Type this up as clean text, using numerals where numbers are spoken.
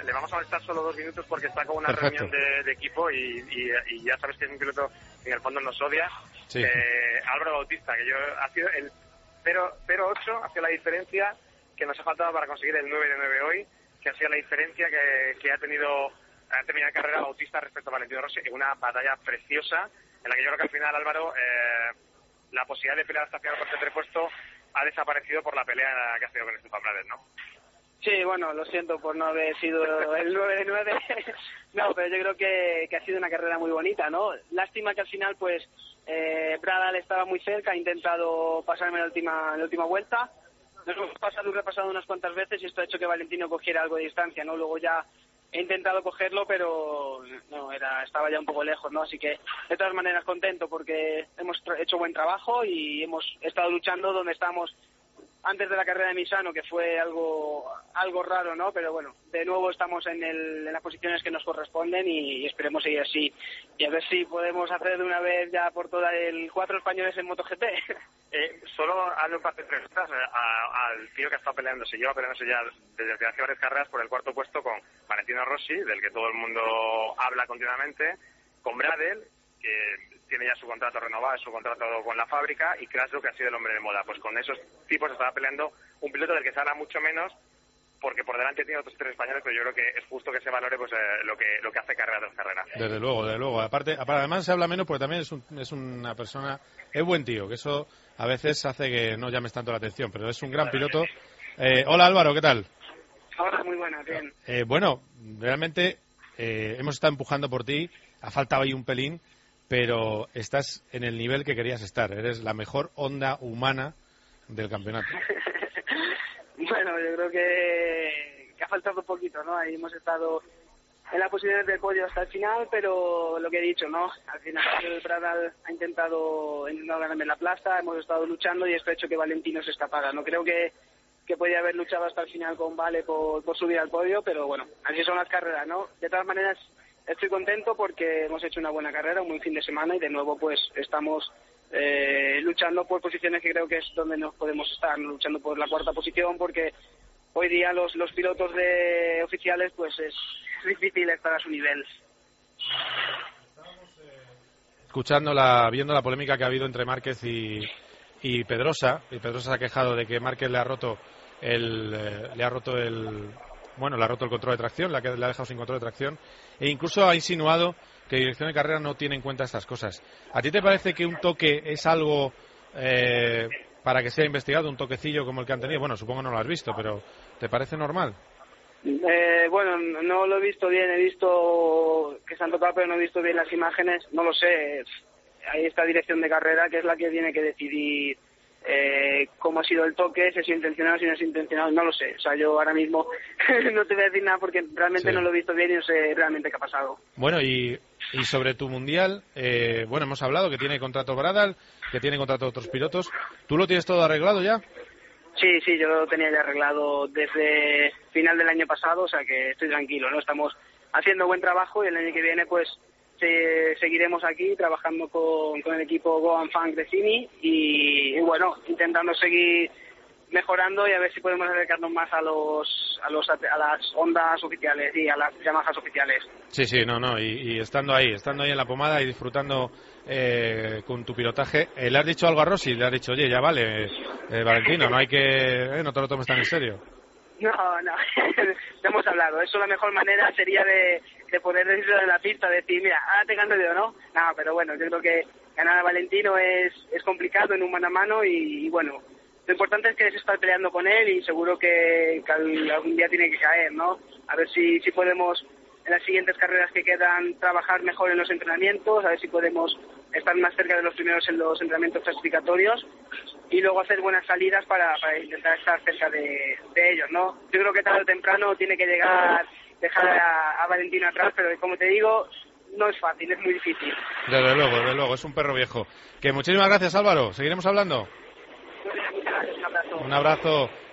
le vamos a molestar solo 2 minutos porque está con una Perfecto. reunión de equipo y ya sabes que es un piloto que en el fondo nos odia. Sí. Álvaro Bautista, que ha sido el 0.08, ha sido la diferencia que nos ha faltado para conseguir el 9 de 9 hoy, que ha sido la diferencia que ha tenido la carrera Bautista respecto a Valentino Rossi, en una batalla preciosa en la que yo creo que al final, Álvaro, la posibilidad de pelear hasta el final por el tercer puesto ha desaparecido por la pelea que ha tenido con Stefan Bradl, ¿no? Sí, bueno, lo siento por no haber sido el 9 de 9. No, pero yo creo que ha sido una carrera muy bonita, ¿no? Lástima que al final, pues, Bradl estaba muy cerca, ha intentado pasarme en la última vuelta. Nos hemos repasado unas cuantas veces y esto ha hecho que Valentino cogiera algo de distancia, ¿no? Luego ya he intentado cogerlo, pero no, estaba ya un poco lejos, ¿no? Así que, de todas maneras, contento porque hemos hecho buen trabajo y hemos estado luchando donde estábamos antes de la carrera de Misano, que fue algo raro, ¿no? Pero bueno, de nuevo estamos en las posiciones que nos corresponden y esperemos seguir así. Y a ver si podemos hacer de una vez ya por todas el 4 españoles en MotoGP. Solo hazle un par de preguntas al tío que ha estado lleva peleándose ya desde hace varias carreras por el 4º puesto con Valentino Rossi, del que todo el mundo habla continuamente, con Bradl, que tiene ya su contrato renovado, su contrato con la fábrica, y Kraslow, que ha sido el hombre de moda. Pues con esos tipos estaba peleando un piloto del que se habla mucho menos, porque por delante tiene otros 3 españoles, pero yo creo que es justo que se valore pues lo que hace carrera tras carrera. Desde luego. Aparte, además se habla menos porque también es una persona, es buen tío, que eso a veces hace que no llames tanto la atención, pero es un gran piloto. Hola Álvaro, ¿qué tal? Hola, muy buena, bien. Bueno, realmente hemos estado empujando por ti, ha faltado ahí un pelín, pero estás en el nivel que querías estar. Eres la mejor Honda humana del campeonato. Bueno, yo creo que ha faltado un poquito, ¿no? Ahí hemos estado en las posiciones del podio hasta el final, pero lo que he dicho, ¿no? Al final el Bradl ha intentado ganarme la plaza, hemos estado luchando y esto ha hecho que Valentino se escapara. No creo que podía haber luchado hasta el final con Vale por subir al podio, pero bueno, así son las carreras, ¿no? De todas maneras, estoy contento porque hemos hecho una buena carrera, un buen fin de semana y de nuevo pues estamos luchando por posiciones que creo que es donde nos podemos estar, luchando por la 4ª posición, porque hoy día los pilotos oficiales pues es difícil estar a su nivel. Viendo la polémica que ha habido entre Márquez y Pedrosa, y Pedrosa se ha quejado de que Márquez le ha roto el control de tracción, le ha dejado sin control de tracción, e incluso ha insinuado que Dirección de Carrera no tiene en cuenta estas cosas. ¿A ti te parece que un toque es algo para que sea investigado, un toquecillo como el que han tenido? Bueno, supongo no lo has visto, pero ¿te parece normal? Bueno, no lo he visto bien, he visto que se han tocado, pero no he visto bien las imágenes, no lo sé. Ahí está Dirección de Carrera, que es la que tiene que decidir cómo ha sido el toque, si es intencional, si no es intencional, no lo sé. O sea, yo ahora mismo no te voy a decir nada porque realmente no lo he visto bien y no sé realmente qué ha pasado. Bueno, y sobre tu mundial, hemos hablado que tiene contrato Bradl, que tiene contrato otros pilotos. ¿Tú lo tienes todo arreglado ya? Sí, yo lo tenía ya arreglado desde final del año pasado, o sea que estoy tranquilo, ¿no? Estamos haciendo buen trabajo y el año que viene pues seguiremos aquí trabajando con el equipo Goan Funk de Cini y bueno, intentando seguir mejorando y a ver si podemos acercarnos más a las Hondas oficiales y a las Yamahas oficiales. Sí, y estando ahí en la pomada y disfrutando con tu pilotaje. ¿Le has dicho algo a Rossi? Le has dicho, oye, ya vale, Valentino, no te lo tomes tan en serio? No, hemos hablado. Eso la mejor manera sería de poder decirlo en la pista, decir, mira, ahora te gano yo, ¿no? No, pero bueno, yo creo que ganar a Valentino es complicado en un mano a mano y bueno, lo importante es que es estar peleando con él y seguro que algún día tiene que caer, ¿no? A ver si podemos en las siguientes carreras que quedan trabajar mejor en los entrenamientos, a ver si podemos estar más cerca de los primeros en los entrenamientos clasificatorios y luego hacer buenas salidas para intentar estar cerca de ellos, ¿no? Yo creo que tarde o temprano tiene que dejar a Valentino atrás, pero como te digo, no es fácil, es muy difícil. Desde luego, es un perro viejo. Que muchísimas gracias, Álvaro, seguiremos hablando. Muchas gracias, un abrazo. Un abrazo.